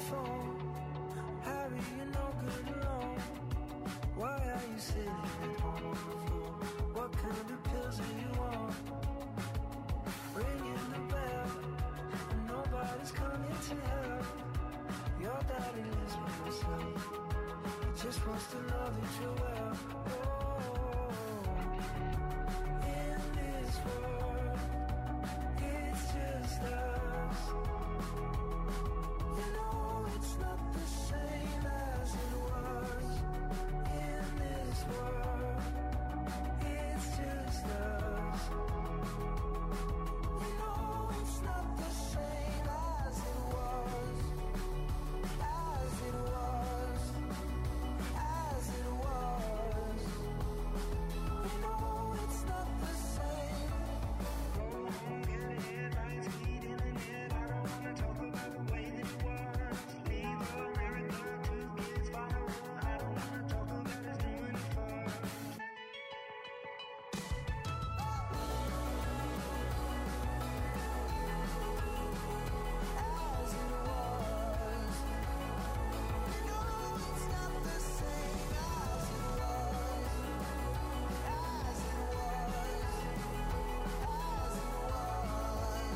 phone. Harry, you're no good alone. Why are you sitting at home on the floor? What kind of pills do you want? Ringing the bell, and nobody's coming to help. Your daddy lives by himself. He just wants to know that you're well. In this world, it's just us. You know it's not the same as it was. In this world, it's just us. You know it's not the same as it was. As it was. As it was. You know it's not the same. Getting headlines, heat in the net. I don't wanna talk about the way that it was. Leave America, 2 kids following. I don't wanna talk about us doing it first. As it was. You know it's not the same as it was. As it was. As it was.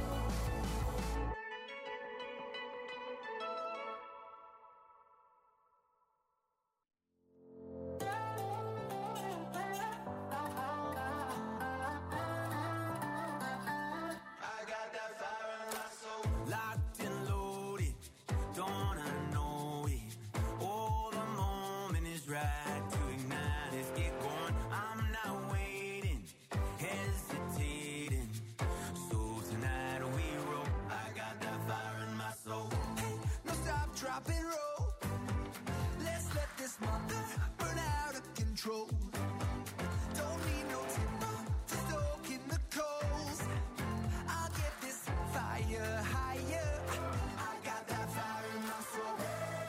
I got that fire in my soul. Locked and loaded, don't I know it? Oh, the moment is right to ignite. Let's get going. I'm not waiting, hesitating. So tonight we roll. I got that fire in my soul. Hey, no stop, drop and roll. Let's let this mother burn out of control. Don't need no timber to stoke in the coals. I'll get this fire higher. I got that fire in my soul.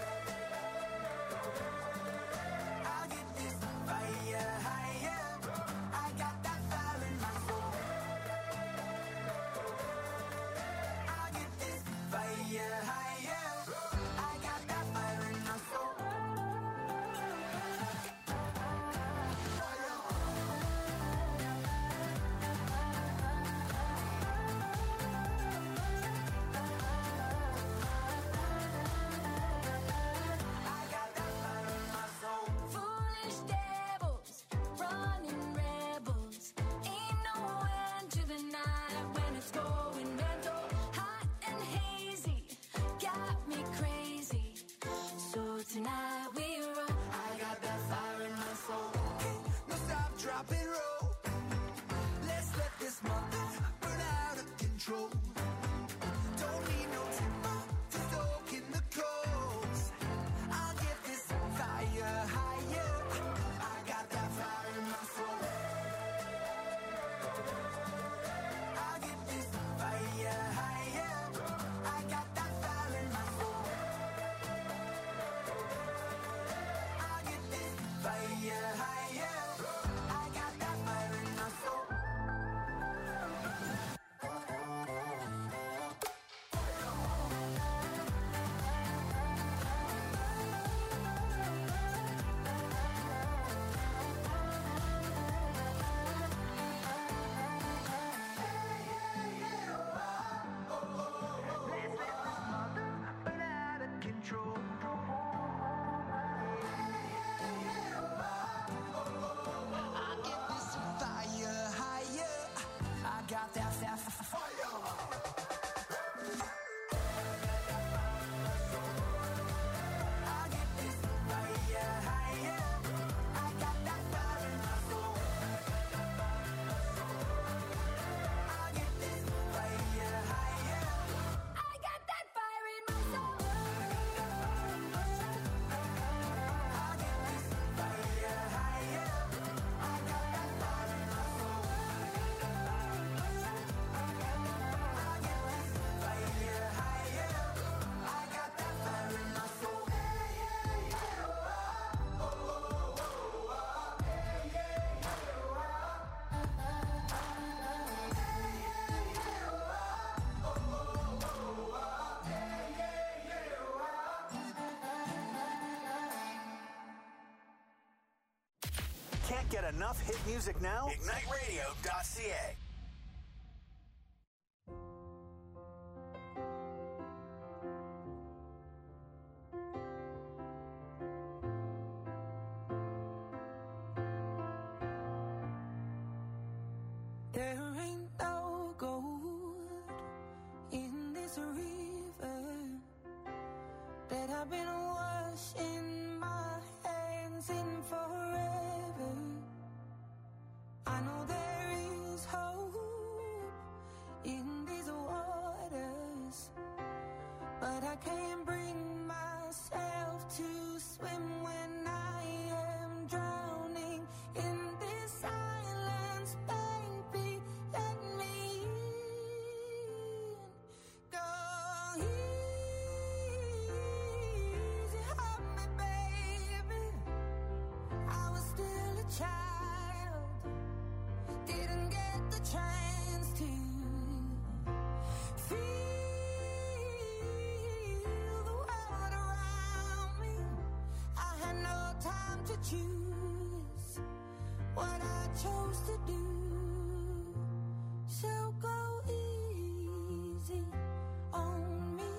I'll get this fire higher. I got that fire in my soul. I'll get this fire higher. I got that fire in my soul. I got that fire in my soul. Foolish devils, running rebels. Ain't no end to the night when it's going mental. Hot and hazy, got me crazy. So tonight we roll. I got that fire in my soul. Hey, no stop, drop and roll. Let's let this mother burn out of control. Don't need no timber to stoke in the coals. I'll get this fire higher. I got that fire in my soul. I'll get this fire higher. I got that fire in my soul. I'll get this fire higher. I got that Can't get enough hit music now? IgniteRadio.ca. There ain't no gold in this river that I've been washing my hands in forever. I know there is hope in these waters, but I can't bring myself to swim when I am drowning in this silence. Baby, let me in. Go easy on me, baby. I was still a child, didn't get the chance to feel the world around me. I had no time to choose what I chose to do. So go easy on me.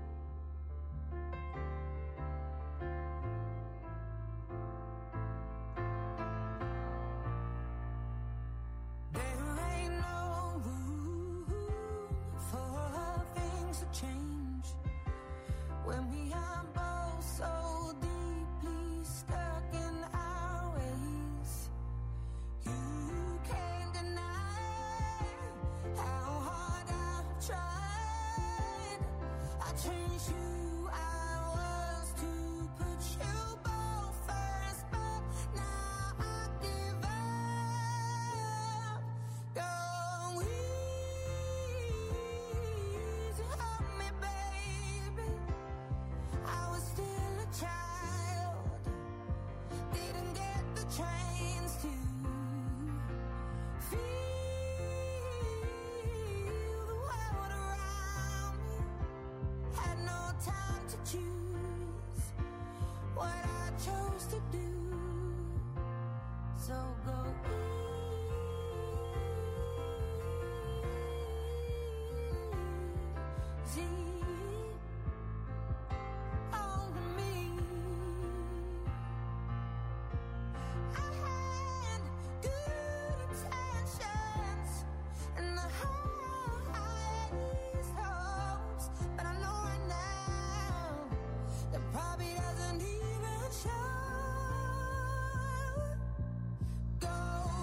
There ain't no room for things to change when we are both so deeply stuck in our ways. You can't deny how hard I've tried. I changed who I was to put you both first, but now I give up. Go easy on me, baby. I was still a child, didn't get the chance to feel the world around me. Had no time to choose what I chose to do. So go easy on me. I had good intentions and the highest hopes, but I know right now that probably doesn't even show. Go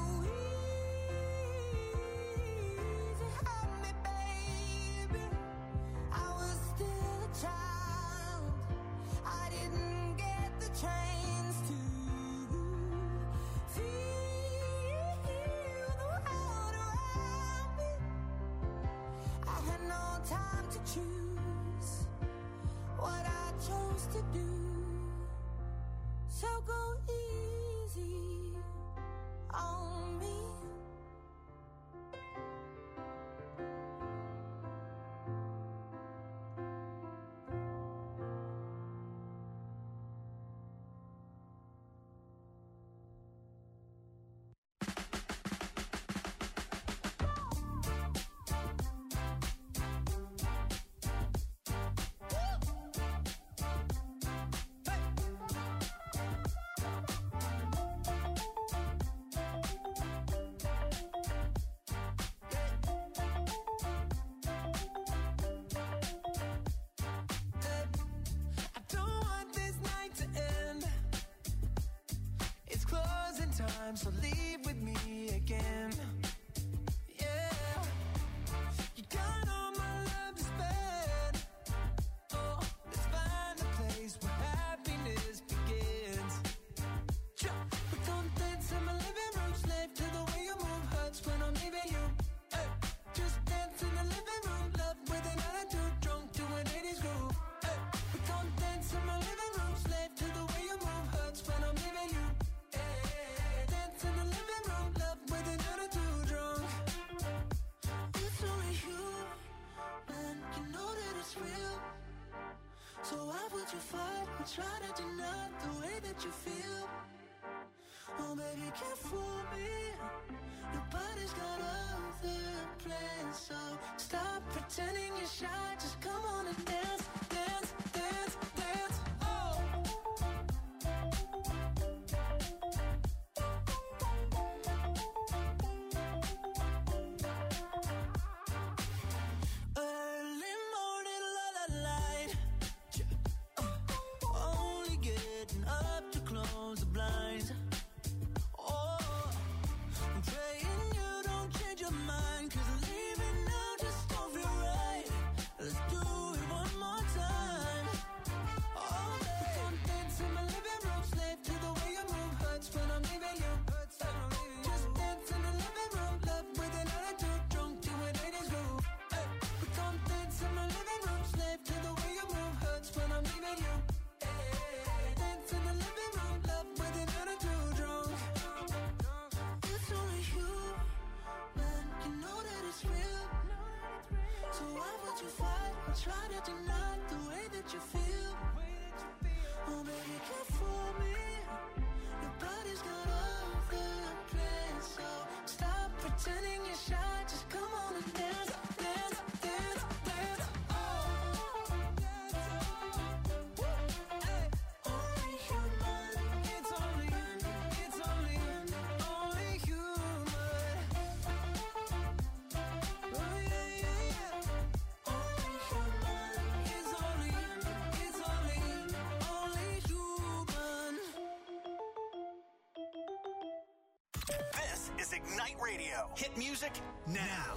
easy on me, baby. I was still a child, I didn't get the chance to feel the world around me. I had no time to choose what I chose to do. So go easy on me. I don't want this night to end. It's closing time, so leave with me again. Yeah, you got all my love to spend. Oh, let's find a place where happiness begins. We don't dance in my living room, slave to the way you move. Hurts when I'm leaving you. Hey, just dance in the living room, love with an attitude, drunk to an 80s groove. Hey, we don't dance in my living room, slave to the way you move. Hurts when I'm leaving you. Hey, dance in the living room, love with an attitude, drunk. It's only human, you know that it's real. So why would you fight or try to deny the way that you feel? Oh baby, can't fool me. Nobody's got other plans, so stop pretending you're shy. Just come on and dance, dance, dance, dance. Oh. Early morning, light. Only getting up to close the blinds. Oh, I'm praying you don't change your mind, 'cause leaving now just don't feel right. Let's do it one more time. Oh, babe, come dance in my living room, slave to the way you move. Hurts when I'm leaving you. Just dance in the living room, love with an attitude, drunk to an 80s groove. We come dance in my living room, slave to the way you move. Hurts when I'm leaving you. Dance in the living room, love with an attitude, drunk. It's only you, man, you know that it's real. So why would you fight or try to deny the way that you feel? Oh baby, can't fool me. Nobody's got other plans, so stop pretending you're shy. Just come on and dance, dance, dance, dance. Oh, hey. Only human. It's only human. Oh yeah, yeah, yeah. Only human. It's only human. This is Ignite Radio. Hit music now.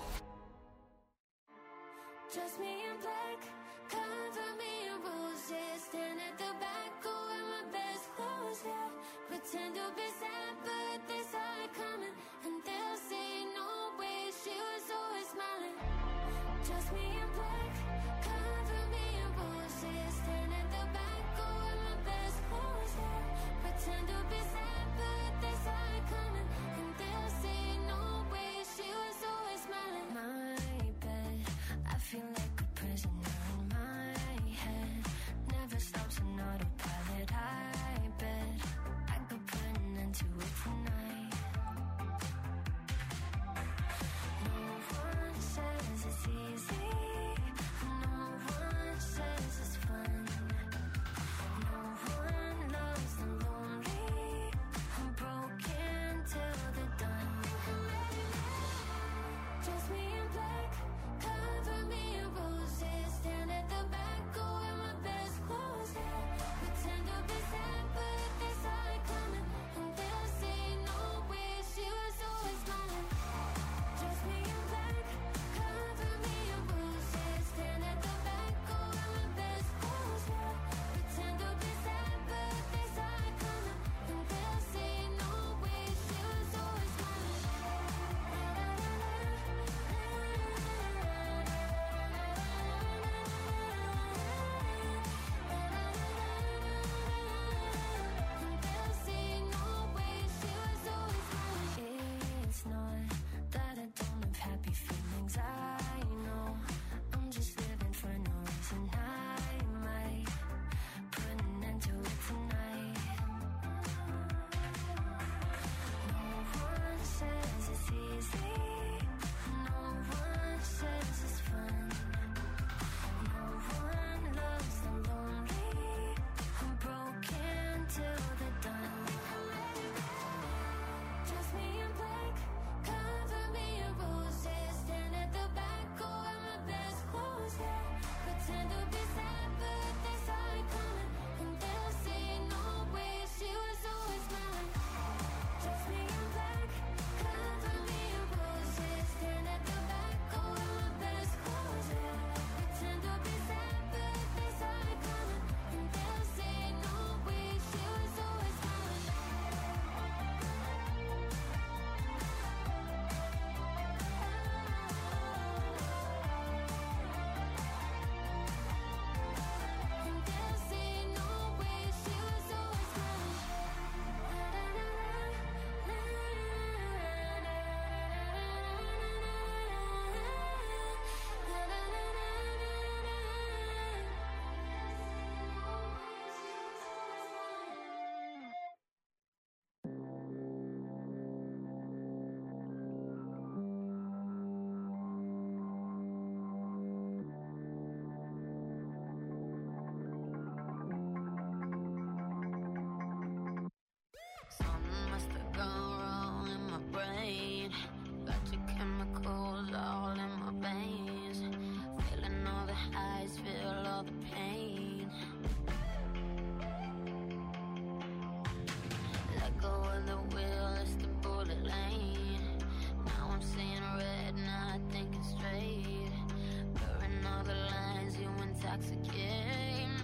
Dress me in black, cover me in roses. Stand at the back, go wear my best clothes, yeah. Pretend to be sad, but they saw it coming. And they'll say, no way, she was always smiling. Dress me in black, cover me in roses. Stand at the back, go wear my best clothes, yeah. Pretend to be sad, but they saw it coming. And they'll say, no way, she was always smiling. My bed, I feel like a prisoner in my head. Never stops an autopilot. I bet I could put an end to it tonight. No one says it's easy. all the pain. Let go of the wheel, it's the bullet lane. Now I'm seeing red, not thinking straight. Blurring all the lines, you intoxicate me.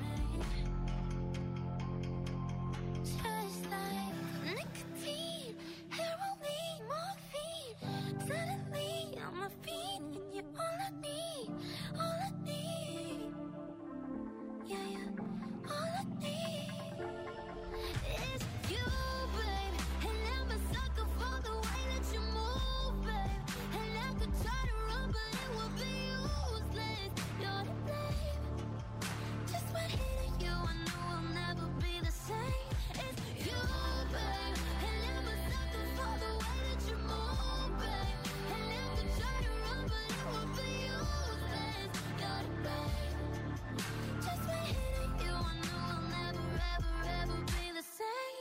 Just like nicotine, heroin, morphine. Suddenly I'm a fiend, and you're all I need, all I need. Yeah, yeah, all I need is you, babe. And I'm a sucker for the way that you move, babe. And I could try to run, but it would be useless. You're to blame. Just when hitting you, I knew I'll never be the same. It's you, babe. And I'm a sucker for the way that you move, babe. And I could try to run, but it would be useless. You're to blame. Just when hitting you, I knew I'll never, ever, ever be the same.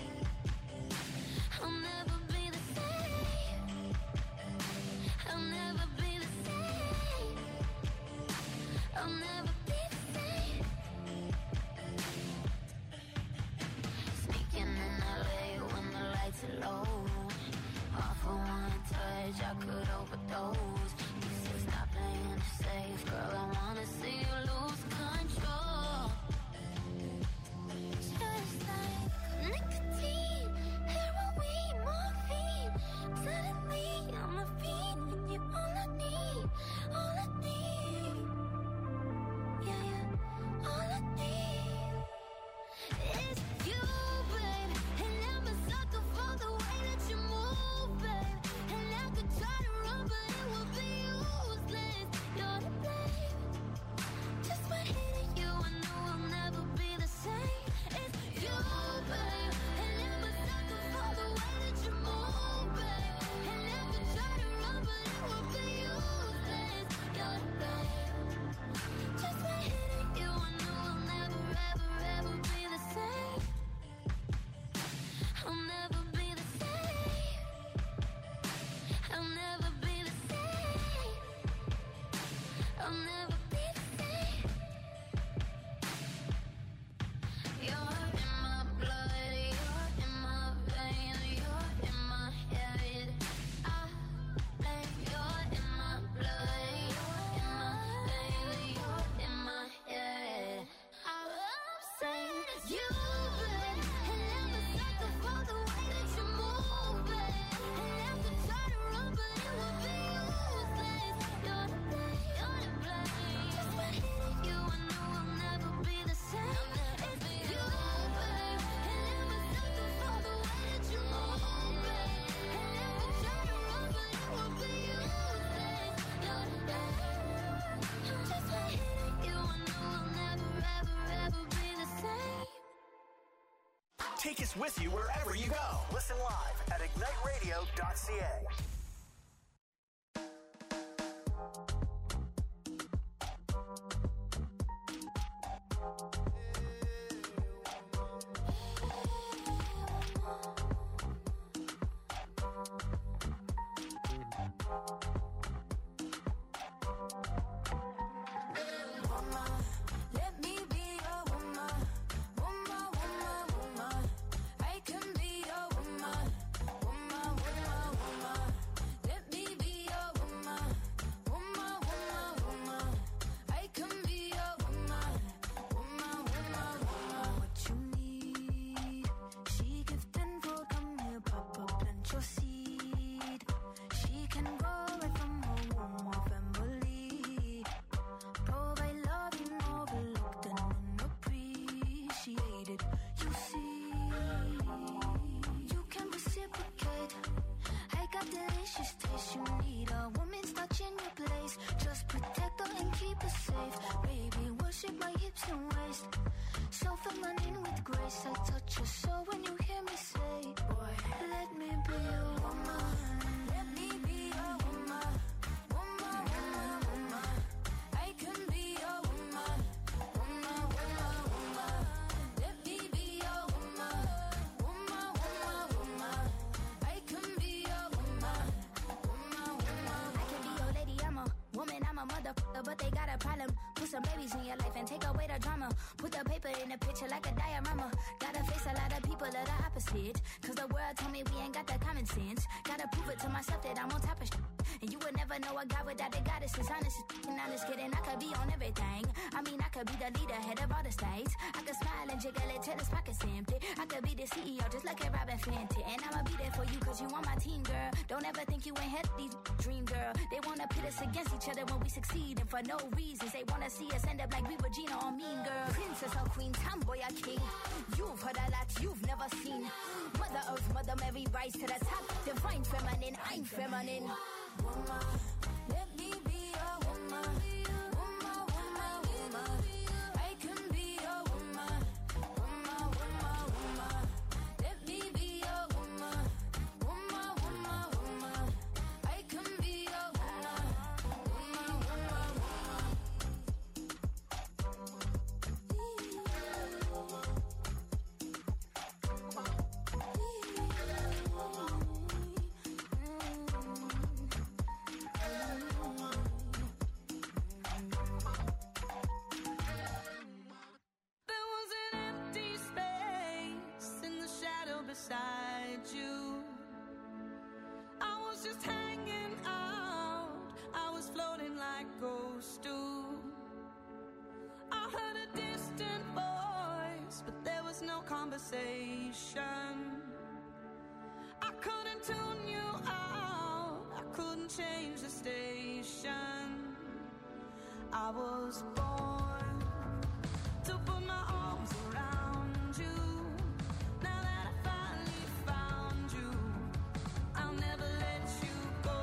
I'll never be the same. I'll never be the same. I'll never be the same. Sneaking in LA when the lights are low. All for one touch, I could overdose. You said stop playing it safe, girl. I wanna see you lose control. Just like nicotine, heroin, morphine. Suddenly I'm a fiend, and you're all I need, all I need. Yeah, yeah, all I need is you, babe. And I'm a sucker for the way that you move, babe. And I could try to run, but it would be useless. You're to blame. Just when hitting you, I knew I'll never be the same. It's you, babe. And I'm a sucker for the way that you move, babe. And I could try to run, but it would be useless. You're to blame. Just when hitting you, I knew I'll never, ever, ever be the same. I'll never be the same. I'll never be the same. I'll never be the same. You're in my blood, you're in my veins, you're in my head. You're in my blood, you're in my veins, you're in my head. I'm saying you, babe, and I'm a sucker for the way that you move, babe. And I could try to run, but it would be useless. You're to blame, you're to blame. Just when hitting you, I knew I'll never be the same. It's you, babe, and I'm a sucker for the way that you move, babe. And I could try to run, but it would be useless. You're to blame. Just when hitting you, I knew I'll never, ever, ever be the same. Take us with you wherever you go. Listen live at igniteradio.ca. Let me be your woman, woman, woman, woman. I can be your woman, woman, woman, woman. Let me be your woman, woman, woman, woman. I can be your woman, woman, woman, woman. What you need, she give tenfold. Come here, Papa, plant your seed. She can go right from her womb or family. Provide love you overlooked and unappreciated. You see, you can reciprocate. I got delicious taste. You need a woman's touch in your place. Just protect her and keep her safe. Baby, worship my hips and waist. So feminine with grace. I touch your soul when you hear me say, boy, let me be your woman. Let me be your woman, woman, woman, woman. I can be your woman, woman, woman, woman. Let me be your woman, woman, woman, woman. I can be your woman, woman, woman, woman. I can be your lady, I'm a woman, I'm a motherfucker, but they got a problem. Put some baby babies in your life and take away the drama. Put the paper in the picture like a diorama. Gotta face a lot of people of the opposite. Cause the world told me we ain't got that common sense. Gotta prove it to myself that I'm on top of shit. And you would never know a guy without the goddess is honest. And honest kidding, I could be on everything. I mean, I could be the leader, head of all the states. I could smile and jiggle it till his pockets empty. I could be the CEO just like a Robin Fenty. And I'ma be there for you cause you on my team, girl. Don't ever think you ain't had these dream, girl. They wanna pit us against each other when we succeed. And for no reasons, they wanna see us end up like we were Gina or Mean Girl. Princess or queen, tomboy or king. You've heard a lot you've never seen. Mother Earth, Mother Mary, rise to the top. Divine feminine, I'm feminine. Woman, let me be a woman. Woman, woman, woman. I can be a woman. Woman, woman, woman. Let me be a woman. Woman, woman, woman. I can be a woman. Woman, woman, There was an empty space in the shadow beside you. I was just hanging out. I was floating like ghosts do. I heard a distant voice, but there was no conversation. I couldn't tune you out. I couldn't change the station. I was born to put my arms around you. Now that I finally found you, I'll never let you go.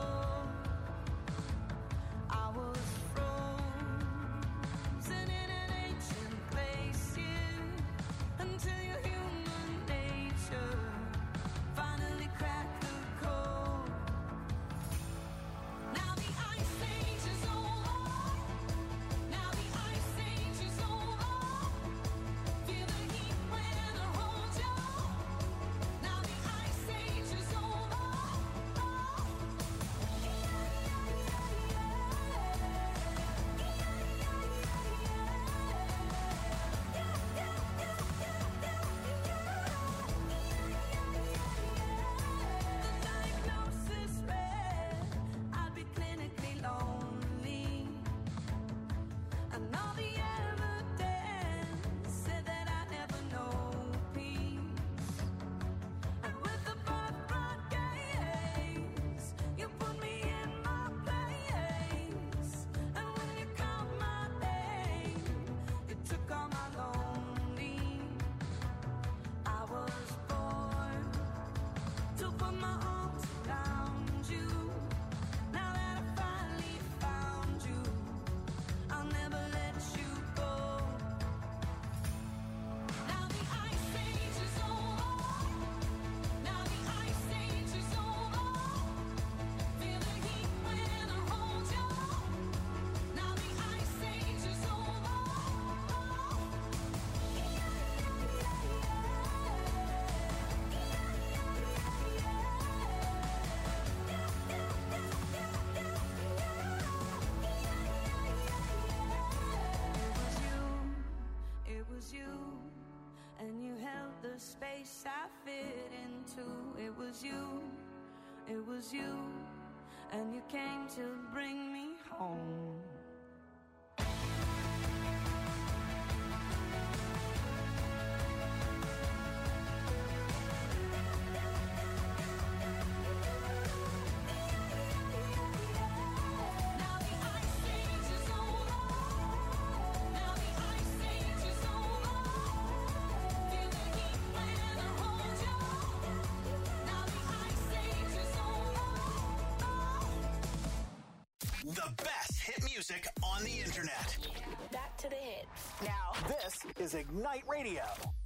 I was frozen in an ancient place, yeah, until your human nature finally cracked the code. Now the ice age is over. Now the ice age is over. Feel the heat when I hold you. Now the ice age is over. The diagnosis read I'd be clinically lonely. And all the evidence said that I never know peace. And with the birthright gaze, you put me in my place. And when you called my name, you took all my lonely. I was born to put my arms around you. Now that I finally found you, I'll never let you go. Now the ice age is over. Now the ice age is over. Feel the heat when I hold you. Now the ice age is over. It was you, and you held the space I fit into. It was you, and you came to bring me home. Now the ice age is over. Now the ice age is over. Feel the heat when I hold you. Now the ice age is over. The best hit music on the internet. Back to the hits. Now, this is Ignite Radio.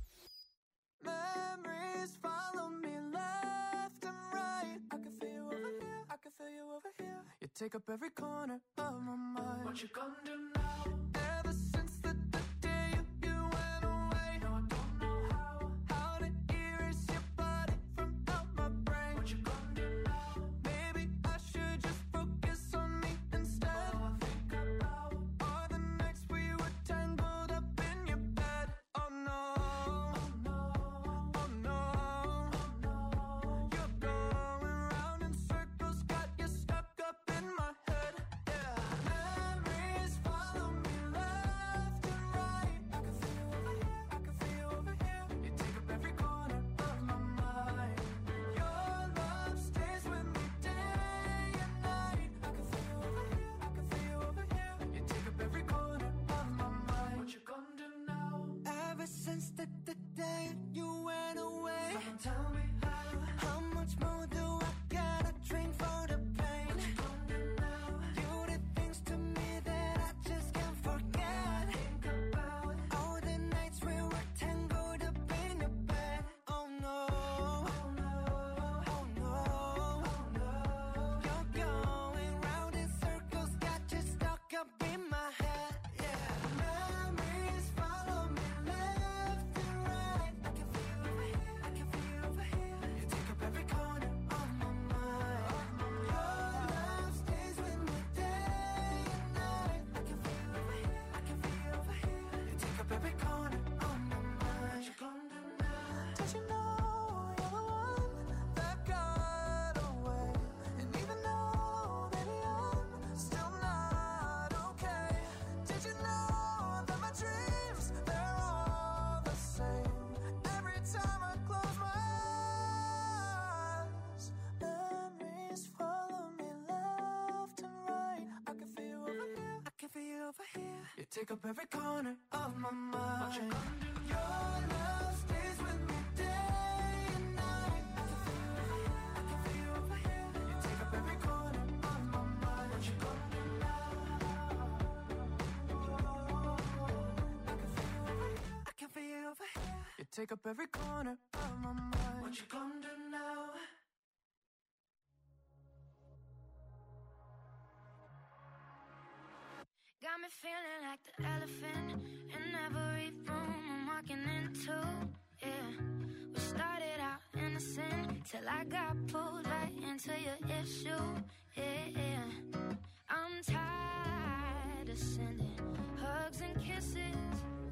Memories follow me left and right. I can feel you over here. I can feel you over here. You take up every corner of my mind. What you gonna do now? Ever since the day you went away. No, I don't know how to erase your body from out my brain. What you gonna do now? Maybe I should just focus on me instead. All I think about are the nights we would Did you know you're the one that got away? And even though, baby, I'm still not okay. Did you know that my dreams, they're all the same? Every time I close my eyes, memories follow me left and right. I can feel you over here, I can feel you over here. You take up every corner of my mind. What you gonna do? Your love stays with me day and night. I can feel you over here, I can feel you over here. You take up every corner of my mind. What you gonna do now? I can feel you over here. You take up every corner of my mind. What you gonna do now? Got me feeling like the elephant in every room I'm walking into. Yeah, we started out innocent till I got pulled right into your issue. Yeah, I'm tired of sending hugs and kisses.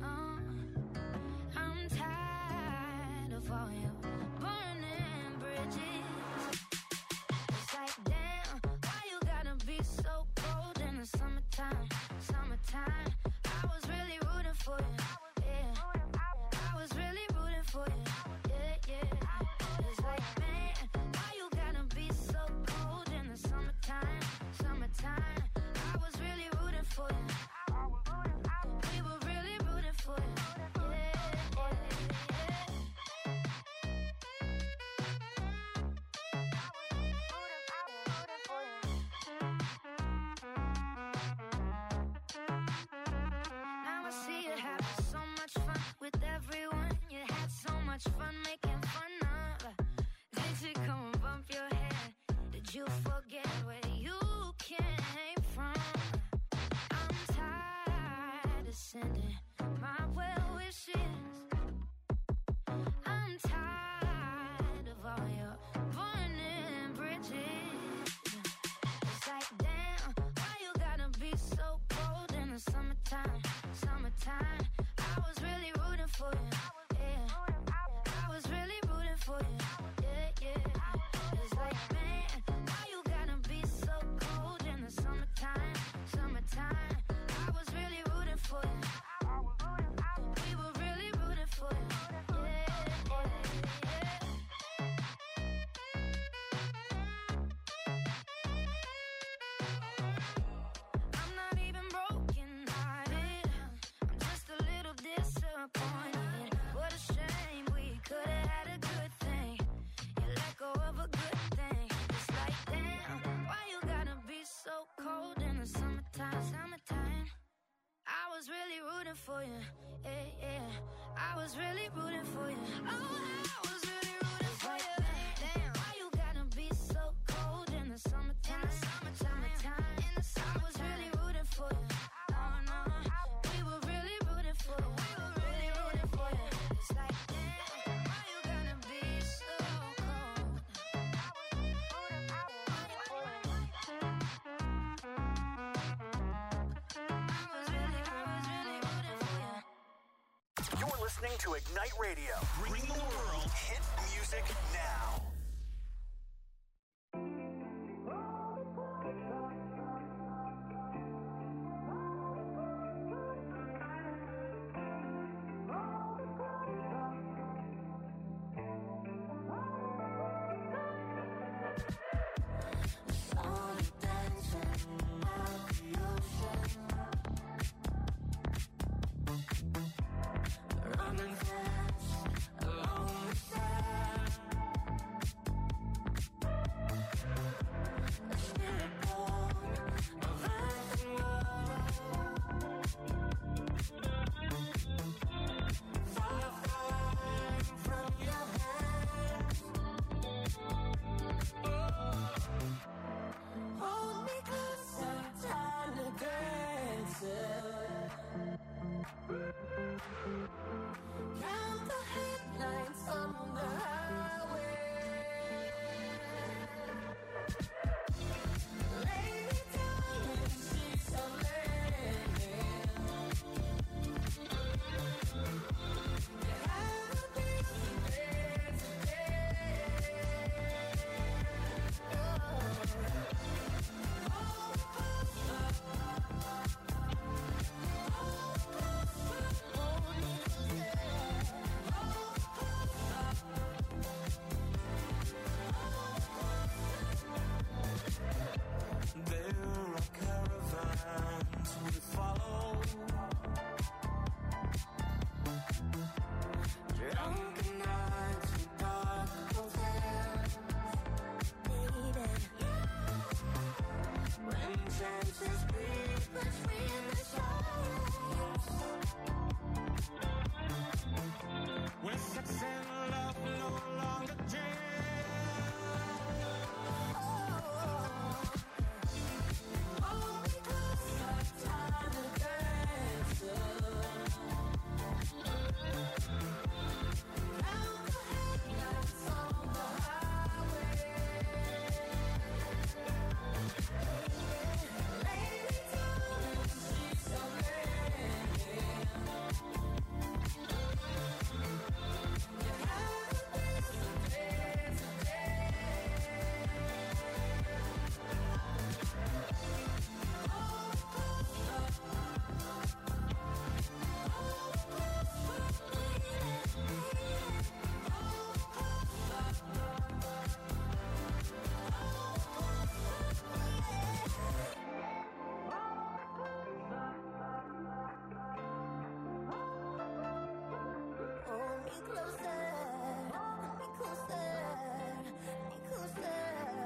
I'm tired of all your burning bridges. It's like, damn, why you gotta be so cold in the summertime? Summertime, I was really rooting for you. Yeah, I was really rooting for you. Yeah. It's like, man, why you gotta be so cold in the summertime? Summertime, I was really rooting for you. We were really rooting for you. Now I see you having so much fun with everyone. You had so much fun making fun of. Did she come and bump your head? Did you forget where you came from? I'm tired of sending my well wishes. I'm tired of all your burning bridges. It's like, damn, why you gotta be so cold in the summertime? Summertime, I was really rooting for you. Yeah, I was really rooting for you. Yeah. It's like, man, why you gotta be so cold in the summertime? Summertime, I was really rooting for you. We were really rooting for you. I'm not even broken hearted. I'm just a little disappointed. What a shame, we could have had a good thing. You let go of a good thing. It's like, damn, why you gotta be so cold in the summertime? Summertime, I was really rooting for you. Yeah. I was really rooting for you. Oh, I was really rooting for you. Damn, why you gotta be so cold in the summertime? Summertime, I was really rooting for you. Oh no, we were really rooting for you. We were really rooting for you. It's like, damn, why you gotta be so cold? I was really rooting for you. You're listening to Ignite Radio. Bring the world hit music now. Slowly dancing at the ocean, running fast along the sand. closer, me closer, me closer.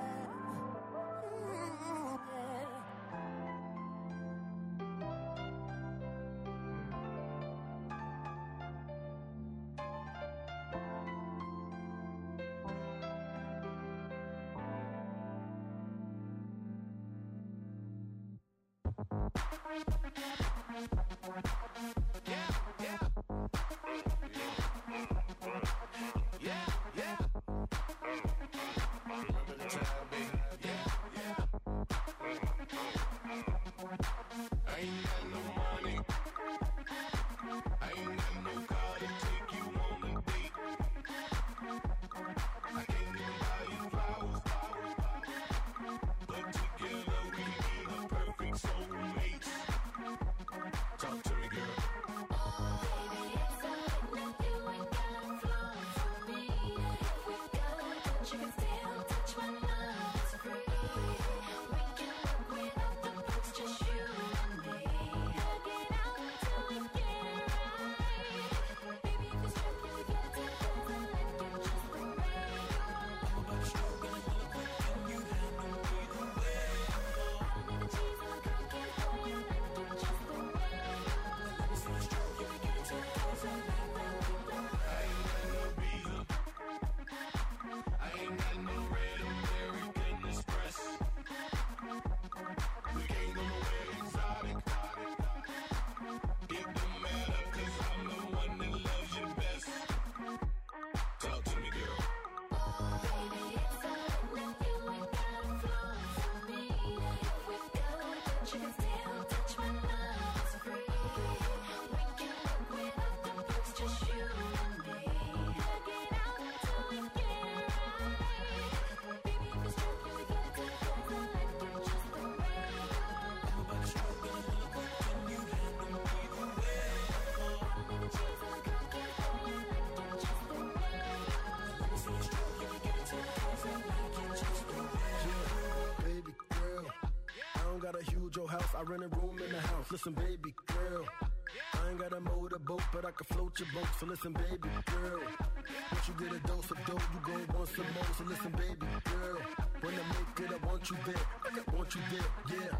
I rent a room in the house. Listen, baby girl, I ain't got a motorboat, but I can float your boat. So listen, baby girl, once you get a dose of dough, you gon' want some more. So listen, baby girl, when I make it, I want you there. I want you there, yeah.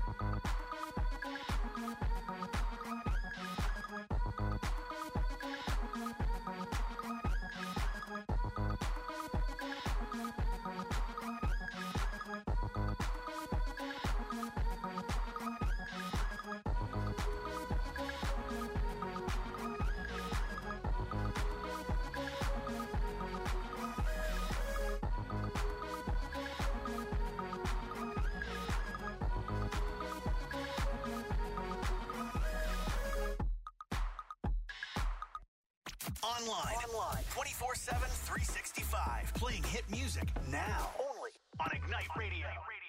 Online, 24/7, 365. Playing hit music now. Only on Ignite Radio.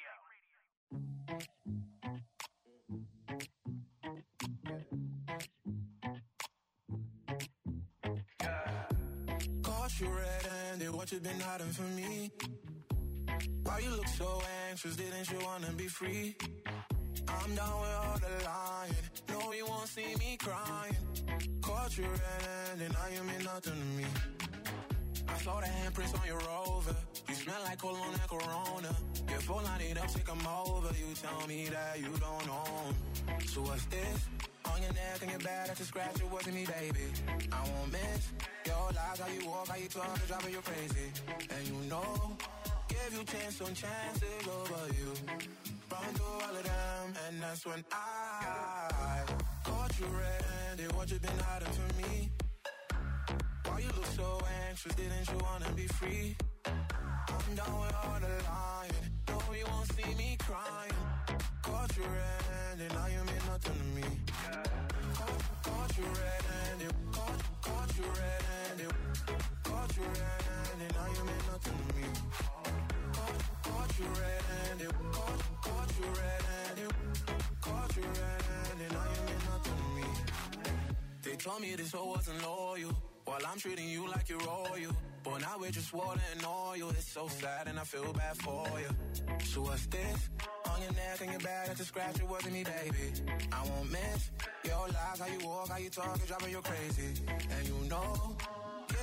Caught you red-handed, what you been hiding from me? Why you look so anxious, didn't you wanna be free? I'm down with all the lying, no you won't see me crying. Caught you red-handed, now you mean nothing to me. I saw the handprints on your Rover, you smell like cologne and Corona. Your phone light up, take 'em over, you tell me that you don't own. So what's this? On your neck and your back, that's a scratch, it wasn't me, baby. I won't miss your lies, how you walk, how you talk, it's driving you crazy. And you know, give you chance on chances over you. Run through all of them, and that's when I caught you red-handed, what you been hiding from me? Why you look so anxious, didn't you wanna be free? I'm down with all the lying, no you won't see me crying. Caught you red-handed, now you mean nothing to me. Caught you red-handed, caught you red-handed, caught you red-handed, now you mean nothing to me. Caught you red-handed, caught you red-handed, caught you red-handed, now you mean nothing to me. They told me this whole wasn't loyal, while I'm treating you like you're royal. But now we're just water and oil. It's so sad and I feel bad for you. So what's this? On your neck and your back, that's a scratch, it wasn't me, baby. I won't miss your lies, how you walk, how you talk, it's driving you crazy. And you know, give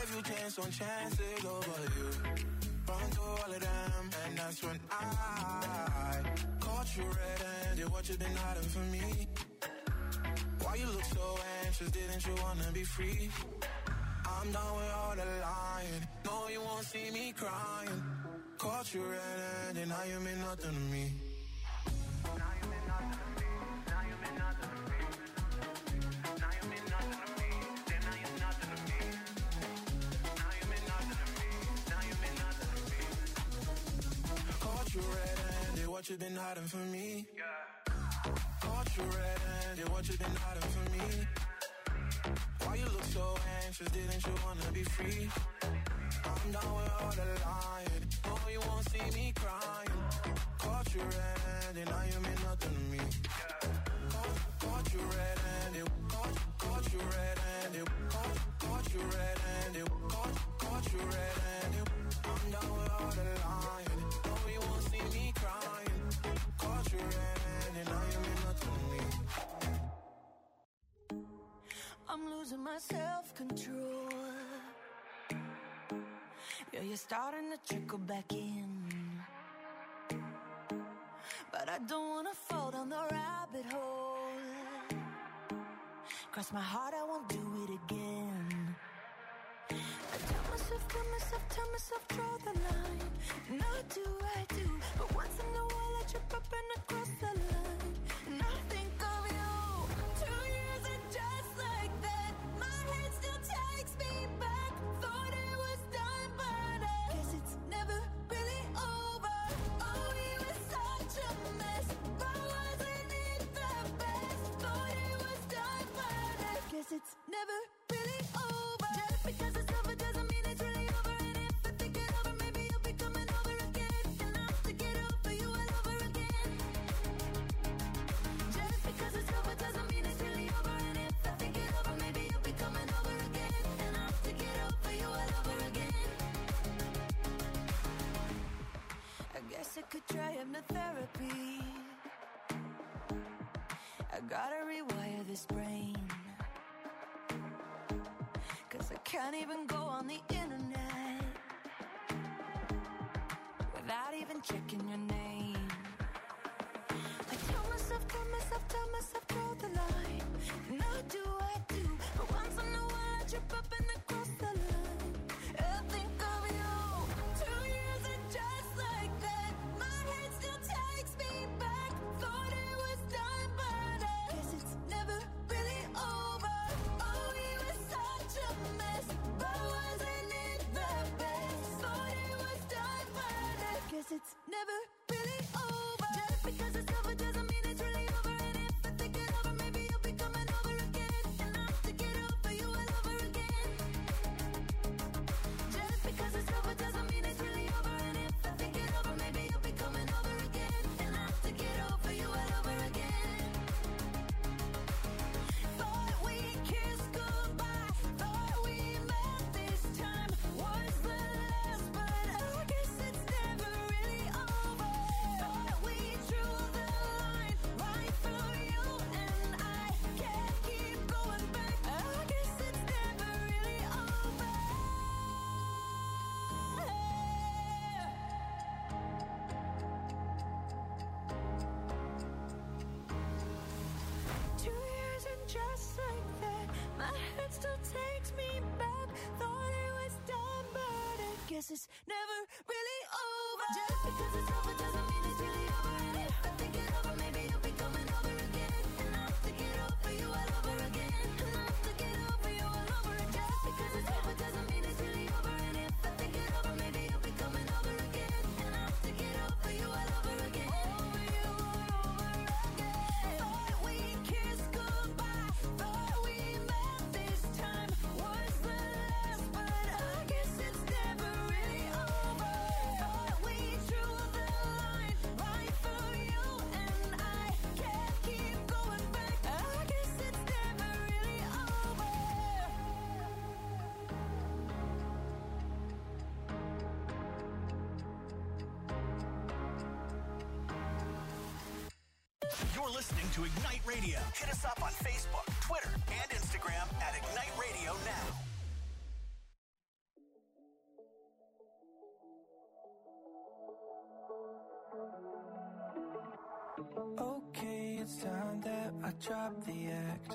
gave you chance on chances over you. Run to all of them, and that's when I caught you red-handed. What you been hiding from me? Why you look so anxious? Didn't you wanna be free? I'm done with all the lying. No, you won't see me crying. Caught you red-handed, now you mean nothing to me. Now you mean nothing to me. Now you mean nothing to me. Now you mean nothing to me. Then now you're nothing to me. Now you mean nothing to me. Now you mean nothing to me. Caught you red-handed, what you been hiding from me? Caught you red-handed, what you been hiding from me? Why you look so anxious? Didn't you wanna be free? I'm done with all the lying. No, you won't see me crying. Caught you red-handed, now you mean nothing to me. Caught you red-handed, caught you red-handed, caught you red-handed, caught you red-handed. I'm done with all the lying. No, you won't see me crying. Caught you red-handed, now you mean nothing to me. I'm losing my self-control. Yeah, you're starting to trickle back in. But I don't wanna fall down the rabbit hole. Cross my heart, I won't do it again. I tell myself, draw the line. And I do. But once in a while I trip up and I cross the line. And I think of you. 2 years and just like that, my head still takes me back. Thought it was done, but I guess it's never really over. Oh, we were such a mess, but wasn't it the best? Thought it was done, but I guess it's never really over. Just because it's over doesn't mean it's really over. And if I think it over, maybe you'll be coming over again. And I'll have to get over you all over again. Just because it's over doesn't mean it's really over. And if I think it over, maybe you'll be coming over again. And I'll have to get over you all over again. I guess I could try hypnotherapy. I gotta rewire this brain. 'Cause I can't even go on the internet without even checking your name. I tell myself, draw the line. And I do. But once in a while I trip up and I cross the line. I think of you. 2 years and just like that, my head still takes me back. Thought it was done, but I guess it's never really over. Oh, we were such a mess, but wasn't it the best? Thought it was done, but I guess it's never really over. Just because it's over doesn't mean it's really over. And if I think it over, maybe you'll be coming over again. And I'll have to get over you all over again. Just because it's over doesn't mean it's really over. And if I think it over, maybe you'll be coming over again. And I'll have to get over you all over again. Thought we kissed goodbye. Thought we met this time was the last, but I guess it's never really over. Thought we drew the line right through you, and I can't keep going back. I guess it's never really over. 2 years and just like that, my head still takes me back. Thought it was done, but I guess it's never really over. Just because it's over doesn't mean it's really over. And if I think it over, maybe you'll be coming over again. And I'll have to get over you all over again. And I'll have to get over you all over again. Just because it's over doesn't mean it's really over. And if I think it over, maybe you'll be coming over again. And I'll have to get over you all over again. Over you all over again. Thought we kissed goodbye. Thought we met this time was the last, but I guess it's never really over. Thought we drew the line right through you, and I can't keep going back. I guess it's never really over. You're listening to Ignite Radio. Hit us up on Facebook, Twitter, and Instagram at Ignite Radio Now. Okay, it's time that I drop the act.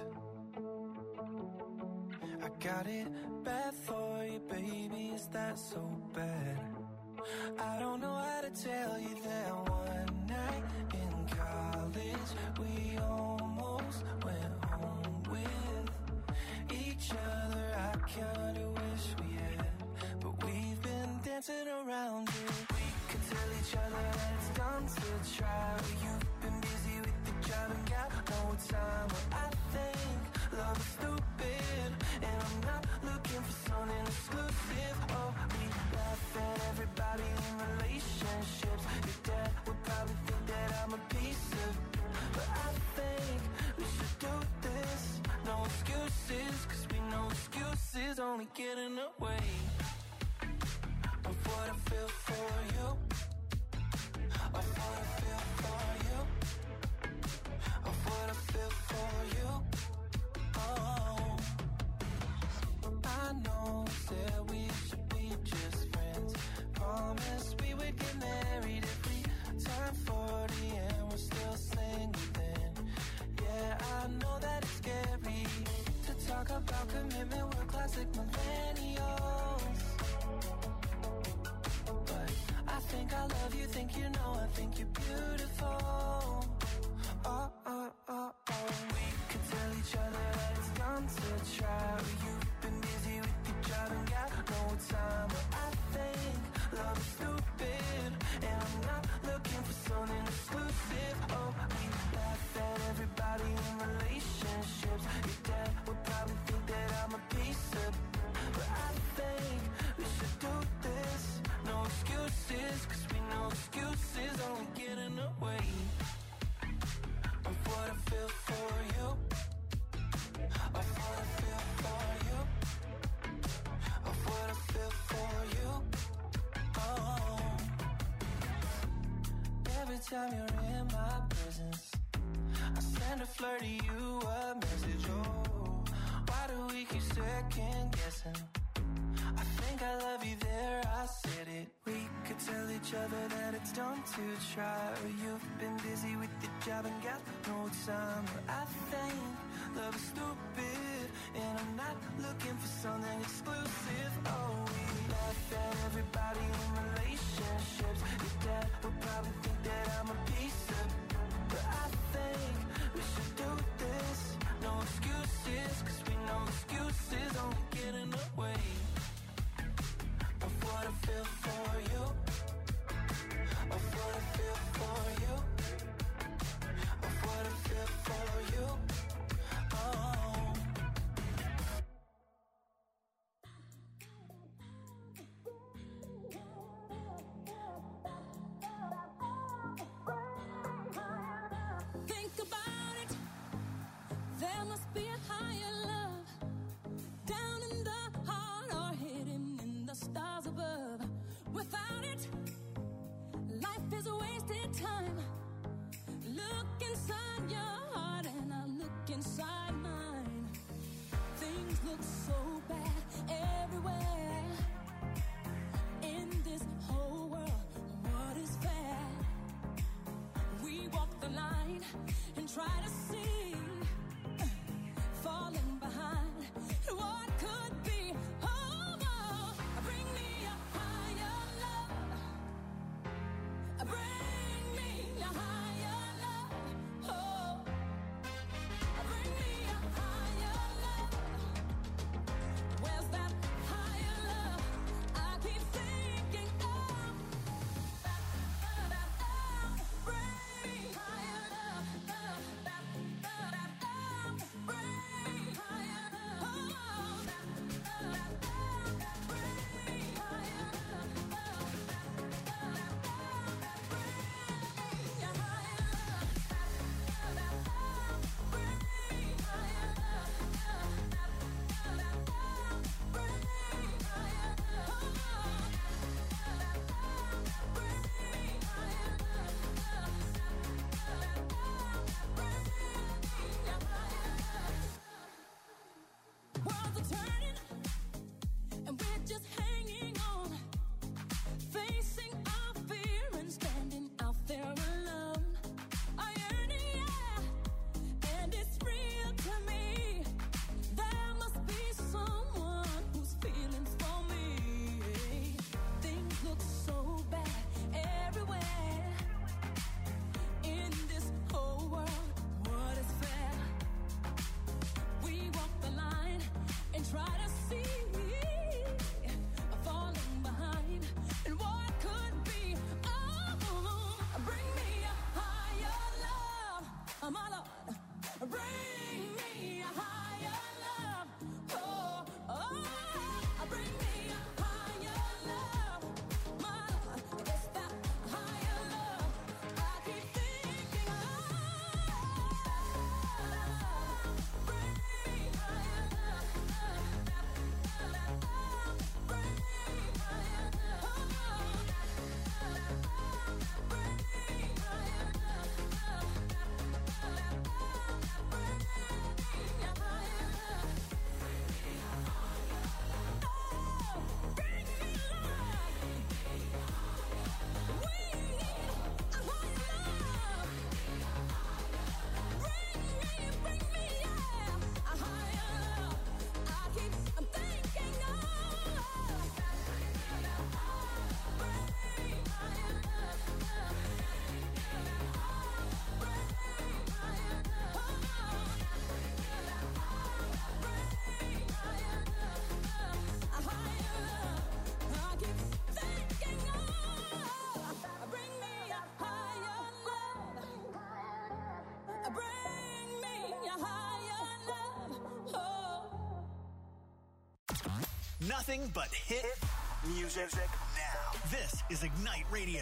I got it bad for you, baby, is that so bad? I don't know how to tell you that one night in college we almost went home with each other. I kinda wish we had, but we've been dancing around it. We could tell each other that it's done to try, but you've been busy with the job and got no time. But I think love is stupid, and I'm not looking for something exclusive. Oh, we laugh at everybody in relationships. Your dad would probably think that I'm a piece of, but I think we should do this. No excuses, cause we know excuses only get in the way of what I feel for you, of what I feel for you, of what I feel for you. Oh, I know that we should be just friends. Promise we would get married if we turn 40 and we're still single then. Yeah, I know that it's scary to talk about commitment, we're classic millennials. But I think I love you, think you know, I think you're beautiful. Oh, oh, oh, oh. We could tell each other that it's time to try, but you've been busy with your job and got no time. But I think love is stupid, and I'm not looking for something exclusive. Oh, we laugh at everybody in relationships. Your dad would probably think that I'm a piece of, but I think we should do this. No excuses, cause we know excuses only get in the way of what I feel for you, of what I feel for you, of what I feel for you. Oh, every time you're in my presence, I send a flirty you a message. Oh, why do we keep second guessing? I think I love you there, I said it. We could tell each other that it's done to try, or you've been busy with your job and got no time. But I think love is stupid, and I'm not looking for something exclusive. Oh, we laugh at everybody in relationships. Your dad would probably think that I'm a piece of, but I think we should do this. No excuses, cause we know excuses only get in the way of what I feel for you, of what I feel for you, of what I feel for you. Oh, Think about it. There must be a higher love down in the heart or hidden in the stars above. Without it, life is a wasted time. Look inside your heart and I look inside mine. Things look so bad everywhere. In this whole world, what is fair? We walk the line and try to see, falling behind what could be. Oh, oh, bring me a higher love. Bring me a higher love. Oh, bring me a higher love. Where's that higher love? I keep thinking of. Bring me higher love. Bring me higher love. Worlds are turning, and we're just hanging on, facing our fear and standing out there alone. Oh yeah. falling behind. And what could be? Oh, bring me a higher love, my Lord. Bring me a higher love. Oh, oh, bring me a higher love, my Lord. It's that higher love I keep thinking of. Bring me higher love. Bring me higher love. Bring me higher Nothing but hit music now. This is Ignite Radio.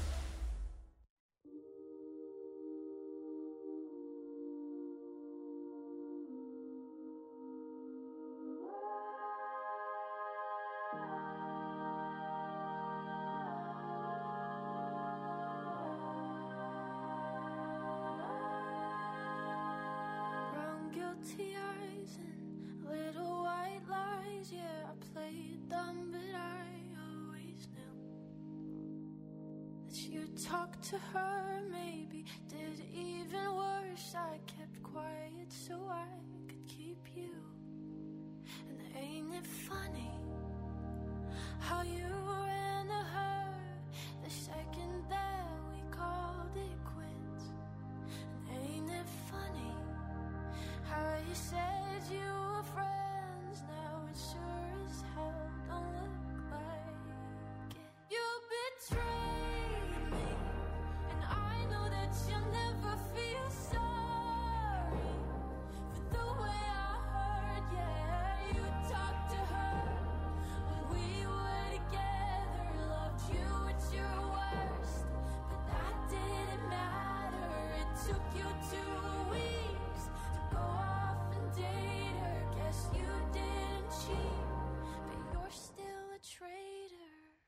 Brown guilty eyes and little white lies. Yeah, I played them, but I always knew that you talked to her. Maybe did even worse. I kept quiet so I could keep you. And ain't it funny how you ran to her the second that we called it quits? And ain't it funny how you said you were friends? Now it sure as hell don't look like it. You betrayed me, and I know that you'll never feel sorry for the way I heard. Yeah, you talked to her when we were together, loved you at your worst, but that didn't matter. It took you 2 weeks to go off and date her. Guess you didn't cheat, but you're still a traitor.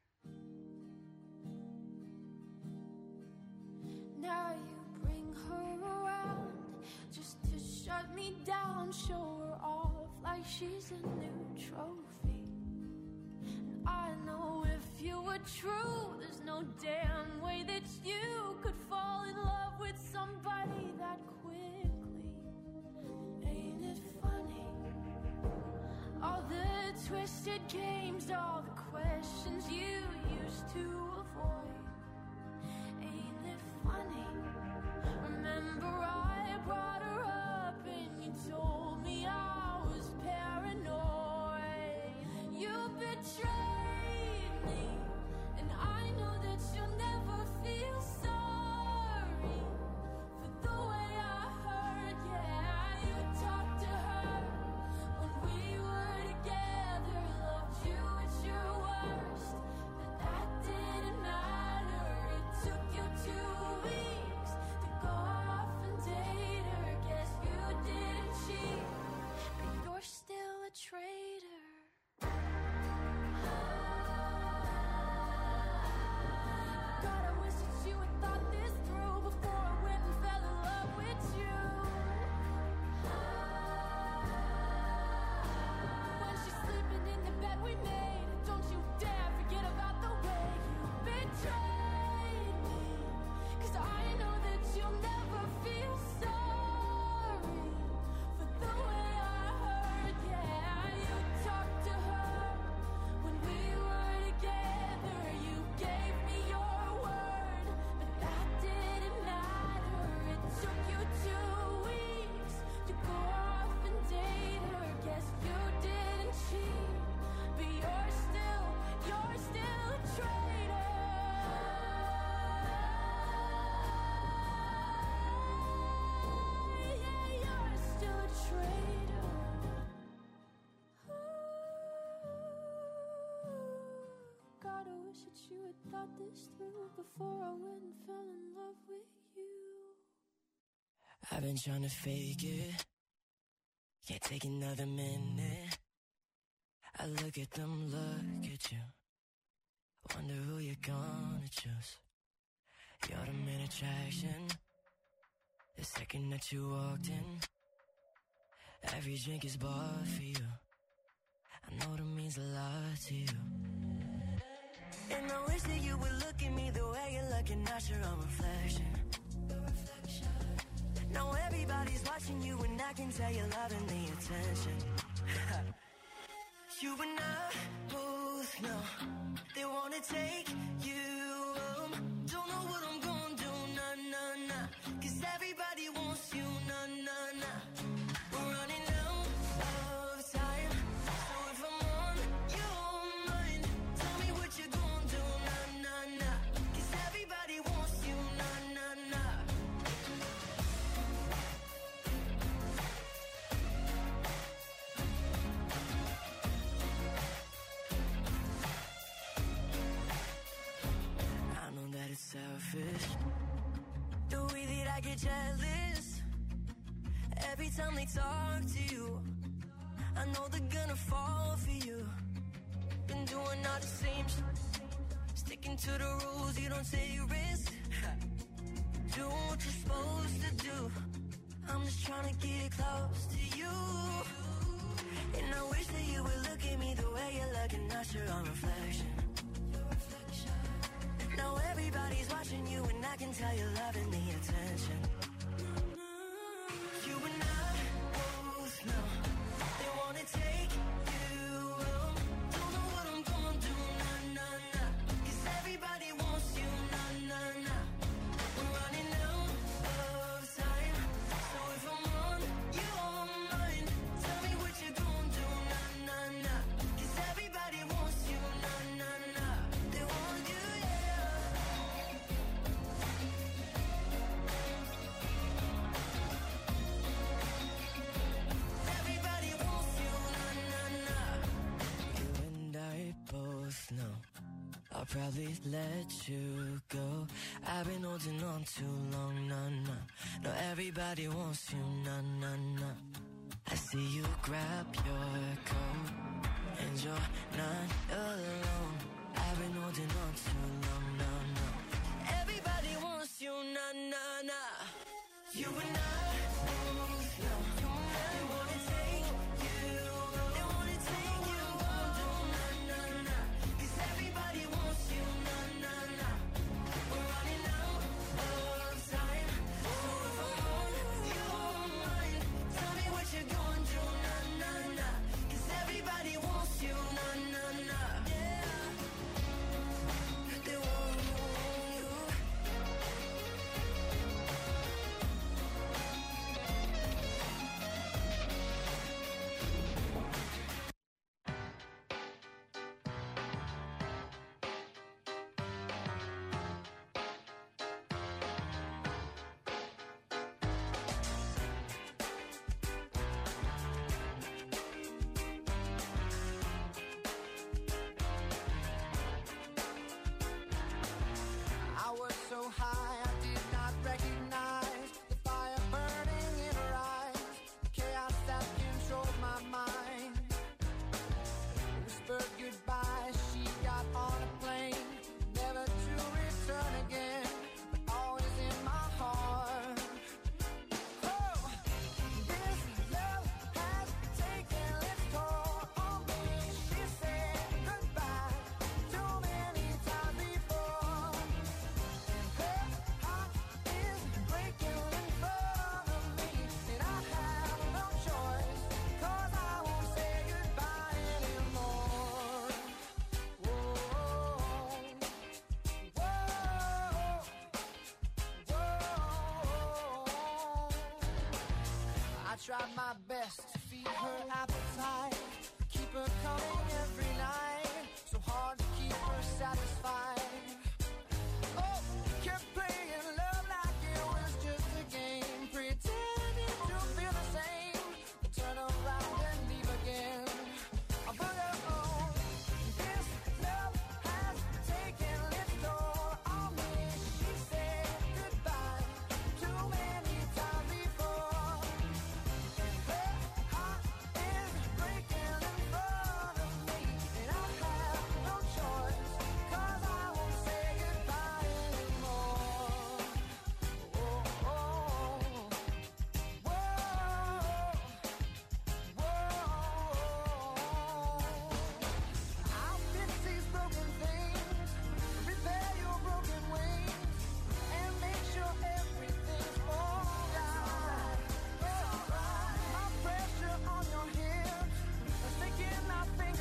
Now you bring her around just to shut me down, show her off like she's a new trophy. And I know if you were true, there's no damn way that you could fall in love with somebody that quickly. Ain't it funny? All the twisted games, all the questions you used to avoid. Ain't it funny? Remember I brought her up and you told me I was paranoid. You betrayed me, and I know that you'll never feel sorry for the way I heard. Yeah, you talked to her when we were together, loved you at your worst, but that didn't matter. It took you 2 weeks to go off and date her. Guess you didn't cheat, thought this through before I went and fell in love with you. I've been trying to fake it, can't take another minute. I look at them, look at you, wonder who you're gonna choose. You're the main attraction, the second that you walked in. Every drink is bought for you, I know that means a lot to you. And I wish that you would look at me the way you're looking, not your own reflection. Now everybody's watching you and I can tell you're loving the attention. You and I both know they wanna take you home. Don't know what I'm gonna do, nah, nah, nah. Cause everybody wants you, nah, nah, nah. We're running out of time, so if I'm on your mind, tell me what you're gonna do, nah, nah, nah. Cause everybody wants you, nah, nah, nah. I know that it's selfish, the way that I get jealous every time they talk to you. I know they're gonna fall for you. Been doing all the same sticking to the rules, you don't take risks. Doing what you're supposed to do. I'm just trying to get close to you. And I wish that you would look at me the way you're looking, not your own reflection. Now everybody's watching you and I can tell you're loving the attention. You and I both know they wanna take you home. Don't know what I'm gonna do, nah, nah, nah. Cause everybody wants you, nah, nah, nah. We're running out of time, so if I'm on your mind, tell me what you're gonna do, nah, nah, nah. Cause everybody wants you, nah, nah, nah. They want you, yeah. Everybody wants you, nah, nah, nah. You and I both know I'll probably let you go. I've been holding on too long, nah, nah. No, everybody wants you, nah, nah, nah. I see you grab your coat and you're not alone. I've been holding on too long, nah, nah. Everybody wants you, nah, nah, nah. You and I both know they wanna take you, they wanna take you home, nah, nah, nah. Cause everybody wants you, nah, nah, nah. We're running out of time, so if I'm on your mind, tell me what you're gonna do, nah, nah, nah. Cause everybody wants you, nah, nah, nah. Yeah, they want you. I was so high I did not recognize the fire burning in her eyes, the chaos that controlled my mind. Whispered goodbye, she got on a plane, never to return again, but always in my heart. Oh, this love has taken its toll on me. She said goodbye too many times before. Her heart is breaking in front of me, and I have no choice, 'cause I won't say goodbye anymore. Whoa, whoa, whoa. I tried my best to feed her appetite, keep her coming